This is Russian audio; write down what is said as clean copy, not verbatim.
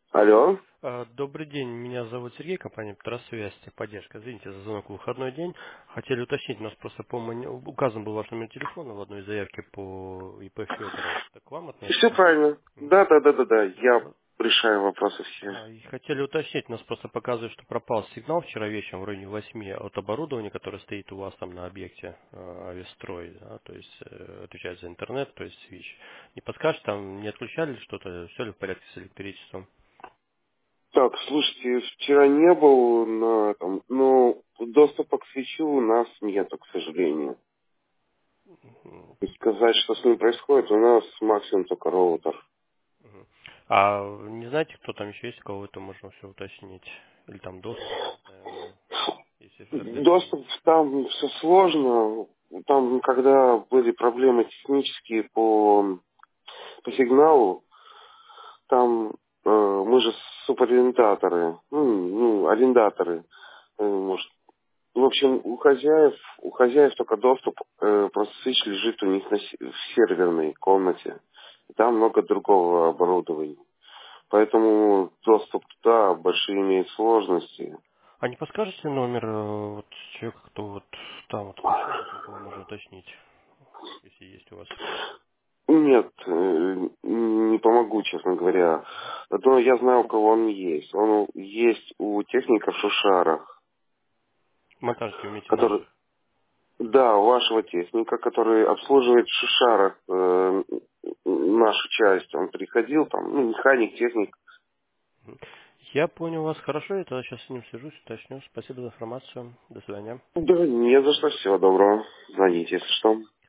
Алло. Добрый день, меня зовут Сергей, компания Петросвязь, техподдержка. Извините за звонок в выходной день. Хотели уточнить, у нас просто, по-моему, указан был ваш номер телефона в одной заявке по ИП Федоров. Так к вам Все относится? правильно. Мгм. Да. Я решаю вопросы все. И хотели уточнить, у нас просто показывает, что пропал сигнал вчера вечером в районе 8 от оборудования, которое стоит у вас там на объекте Авиастрой, да, то есть отвечает за интернет, то есть свич. Не подскажете, там не отключали ли что-то, все ли в порядке с электричеством? Так, слушайте, вчера не был на этом, но доступа к свечу у нас нету, к сожалению. И сказать, что с ним происходит, у нас максимум только роутер. Мгм. А не знаете, кто там еще есть, кого это можно все уточнить? Или там доступ, не знаю, если организован. Доступ там все сложно. Там, когда были проблемы технические по сигналу, там мы же суперарендаторы, арендаторы, может. В общем, у хозяев только доступ, просто свич лежит у них в серверной комнате. И там много другого оборудования. Поэтому доступ туда большие имеет сложности. А не подскажете номер вот человека, кто вот там вот отвечает, у кого можно уточнить, если есть у вас? Нет, не помогу, честно говоря. Но я знаю, у кого он есть. Он есть у техника в Шушарах, Монтажники, вы имеете который, наших. да, у вашего техника, который обслуживает в Шушарах нашу часть. Он приходил там, механик, техник. Мгм. Я понял вас хорошо, я тогда сейчас с ним свяжусь, уточню. Спасибо за информацию. До свидания. Да, не за что. Всего доброго. Звоните, если что.